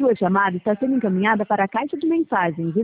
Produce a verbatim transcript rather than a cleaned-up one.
Sua chamada está sendo encaminhada para a caixa de mensagens.